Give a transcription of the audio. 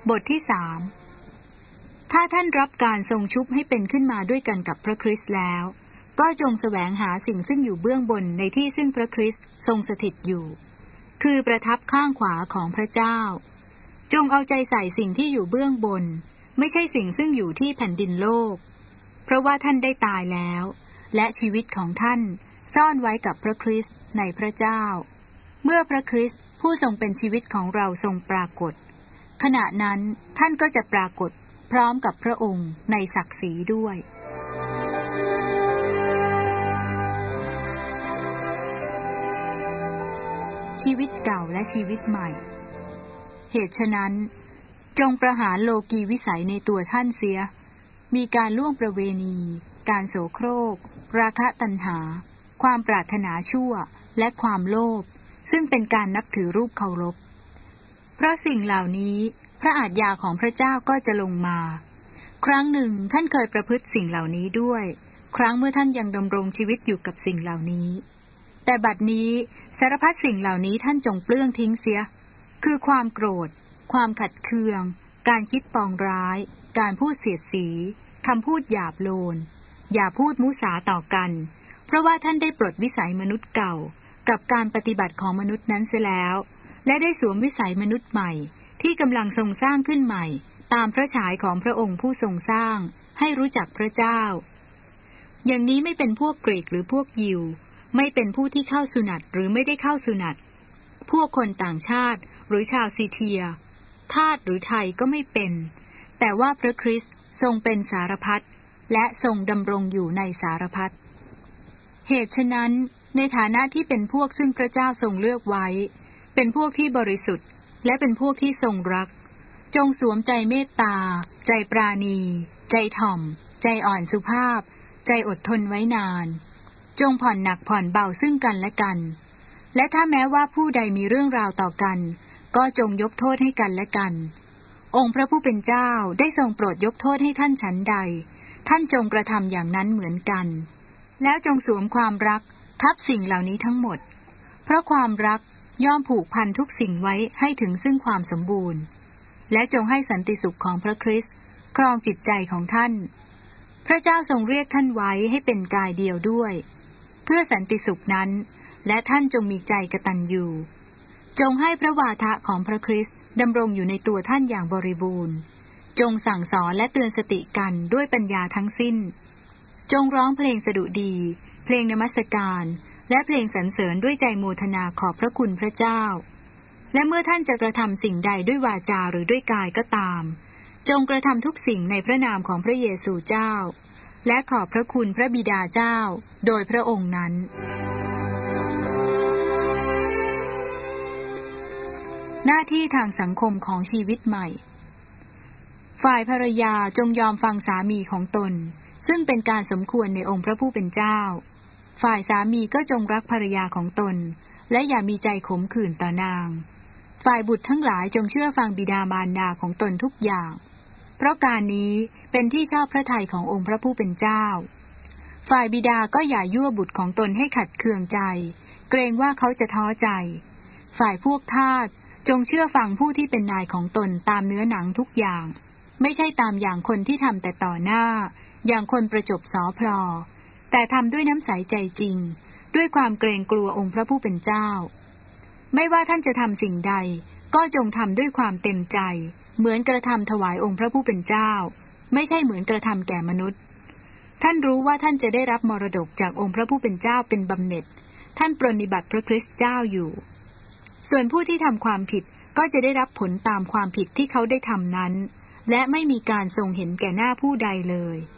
บทที่3ถ้าท่านรับการทรงชุบให้เป็นขึ้นมาด้วยกันกับพระคริสต์แล้วก็จงแสวงหาสิ่งซึ่งอยู่เบื้องบนในที่ซึ่งพระคริสต์ทรงสถิตอยู่คือประทับข้างขวาของพระเจ้าจงเอาใจใส่สิ่งที่อยู่เบื้องบนไม่ใช่สิ่งซึ่งอยู่ที่แผ่นดินโลกเพราะว่าท่านได้ตายแล้วและชีวิตของท่านซ่อนไว้กับพระคริสต์ในพระเจ้าเมื่อพระคริสต์ผู้ทรงเป็นชีวิตของเราทรงปรากฏขณะนั้นท่านก็จะปรากฏพร้อมกับพระองค์ในศักดิ์ศรีด้วยชีวิตเก่าและชีวิตใหม่เหตุฉะนั้นจงประหารโลกีวิสัยในตัวท่านเสียมีการล่วงประเวณีการโสโครกราคะตัณหาความปรารถนาชั่วและความโลภซึ่งเป็นการนับถือรูปเคารพเพราะสิ่งเหล่านี้พระอาทยาของพระเจ้าก็จะลงมาครั้งหนึ่งท่านเคยประพฤติสิ่งเหล่านี้ด้วยครั้งเมื่อท่านยังดำรงชีวิตอยู่กับสิ่งเหล่านี้แต่บัดนี้สารพัดสิ่งเหล่านี้ท่านจงเปลื้องทิ้งเสียคือความโกรธความขัดเคืองการคิดปองร้ายการพูดเสียดสีคำพูดหยาบโลนอย่าพูดมุสาต่อกันเพราะว่าท่านได้ปลดวิสัยมนุษย์เก่ากับการปฏิบัติของมนุษย์นั้นเสียแล้วและได้สวมวิสัยมนุษย์ใหม่ที่กำลังทรงสร้างขึ้นใหม่ตามพระฉายของพระองค์ผู้ทรงสร้างให้รู้จักพระเจ้าอย่างนี้ไม่เป็นพวกกรีกหรือพวกยิวไม่เป็นผู้ที่เข้าสุนัตหรือไม่ได้เข้าสุนัตพวกคนต่างชาติหรือชาวซีเทียทาสหรือไทยก็ไม่เป็นแต่ว่าพระคริสต์ทรงเป็นสารพัดและทรงดำรงอยู่ในสารพัดเหตุฉะนั้นในฐานะที่เป็นพวกซึ่งพระเจ้าทรงเลือกไว้เป็นพวกที่บริสุทธิ์และเป็นพวกที่ทรงรักจงสวมใจเมตตาใจปราณีใจถ่อมใจอ่อนสุภาพใจอดทนไว้นานจงผ่อนหนักผ่อนเบาซึ่งกันและกันและถ้าแม้ว่าผู้ใดมีเรื่องราวต่อกันก็จงยกโทษให้กันและกันองค์พระผู้เป็นเจ้าได้ทรงโปรดยกโทษให้ท่านฉันใดท่านจงกระทำอย่างนั้นเหมือนกันแล้วจงสวมความรักทับสิ่งเหล่านี้ทั้งหมดเพราะความรักย่อมผูกพันทุกสิ่งไว้ให้ถึงซึ่งความสมบูรณ์และจงให้สันติสุขของพระคริสต์ครองจิตใจของท่านพระเจ้าทรงเรียกท่านไว้ให้เป็นกายเดียวด้วยเพื่อสันติสุขนั้นและท่านจงมีใจกตัญญูจงให้พระวาทะของพระคริสต์ดำรงอยู่ในตัวท่านอย่างบริบูรณ์จงสั่งสอนและเตือนสติกันด้วยปัญญาทั้งสิ้นจงร้องเพลงสดุดีเพลงนมัสการและเพลงสรรเสริญด้วยใจโมทนาขอบพระคุณพระเจ้าและเมื่อท่านจะกระทำสิ่งใดด้วยวาจาหรือด้วยกายก็ตามจงกระทำทุกสิ่งในพระนามของพระเยซูเจ้าและขอบพระคุณพระบิดาเจ้าโดยพระองค์นั้นหน้าที่ทางสังคมของชีวิตใหม่ฝ่ายภรรยาจงยอมฟังสามีของตนซึ่งเป็นการสมควรในองค์พระผู้เป็นเจ้าฝ่ายสามีก็จงรักภรรยาของตนและอย่ามีใจขมขื่นต่อนางฝ่ายบุตรทั้งหลายจงเชื่อฟังบิดามารดาของตนทุกอย่างเพราะการนี้เป็นที่ชอบพระทัยขององค์พระผู้เป็นเจ้าฝ่ายบิดาก็อย่ายั่วบุตรของตนให้ขัดเคืองใจเกรงว่าเขาจะท้อใจฝ่ายพวกทาสจงเชื่อฟังผู้ที่เป็นนายของตนตามเนื้อหนังทุกอย่างไม่ใช่ตามอย่างคนที่ทำแต่ต่อหน้าอย่างคนประจบสอพลอแต่ทำด้วยน้ำใสใจจริงด้วยความเกรงกลัวองค์พระผู้เป็นเจ้าไม่ว่าท่านจะทำสิ่งใดก็จงทำด้วยความเต็มใจเหมือนกระทำถวายองค์พระผู้เป็นเจ้าไม่ใช่เหมือนกระทำแก่มนุษย์ท่านรู้ว่าท่านจะได้รับมรดกจากองค์พระผู้เป็นเจ้าเป็นบำเหน็จท่านปรนนิบัติพระคริสต์เจ้าอยู่ส่วนผู้ที่ทำความผิดก็จะได้รับผลตามความผิดที่เขาได้ทำนั้นและไม่มีการทรงเห็นแก่หน้าผู้ใดเลย